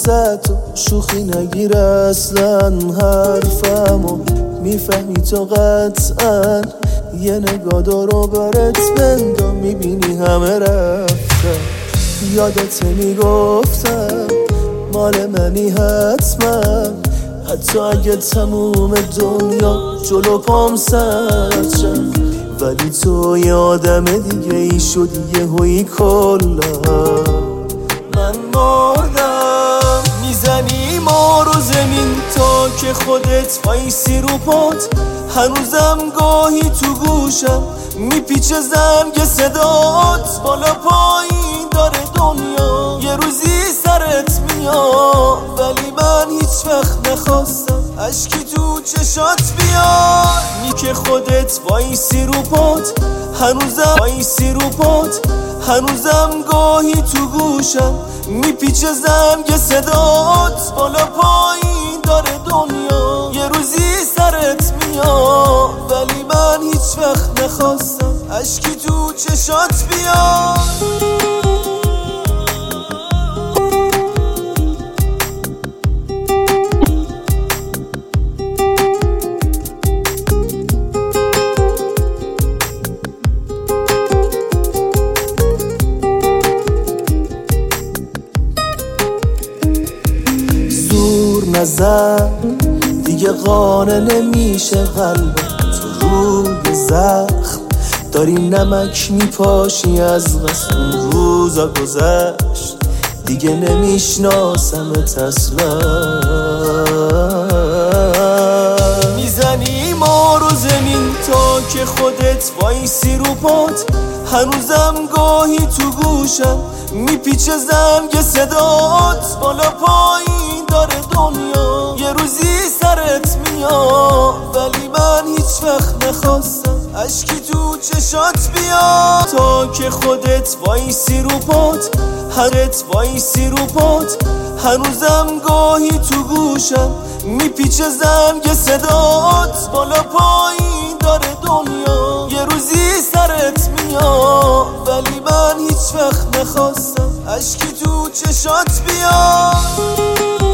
ازت تو شوخی نگیر اصلا حرفمو میفهمی تو قطعا یه نگاه دارو برت بندم میبینی همه رفتم یادت میگفتم مال منی حتما حتی اگه تموم دنیا جلو پام سد شد ولی تو یه آدم دیگه ای شدی یهویی کلا من مردم میزنی ما رو زمین تا که خودت وایسی رو پات هنوزم گاهی تو گوشم میپیچه زنگ صدات بالا پایین داره دنیا یه روزی سرت میاد ولی من هیچ وقت نخواستم اشکی تو چشات بیاد می که خودت وایسی رو پات هنوزم گاهی تو گوشم میپیچه زنگ صدات بالا پایین داره دنیا یه روزی سرت میاد ولی من هیچ وقت نخواستم اشکی تو چشات بیاد نظر دیگه قانه نمیشه قلبم تو روی زخم داری نمک میپاشی از قسم روزا گذشت دیگه نمیشناسمت اصلا میزنی ما رو زمین تا که خودت وایسی رو پات هنوزم گاهی تو گوشم میپیچه زنگ صدات بالا پایین داره دنیا یه روزی سرت میاد ولی من هیچ وقت نخواستم اشکی تو چشات بیاد تا که خودت وایسی رو پات هنوزم گاهی تو گوشم میپیچه زنگ صدات بالا پایین داره دنیا یه روزی سرت میاد ولی من هیچ وقت نخواستم اشکی تو چشات بیاد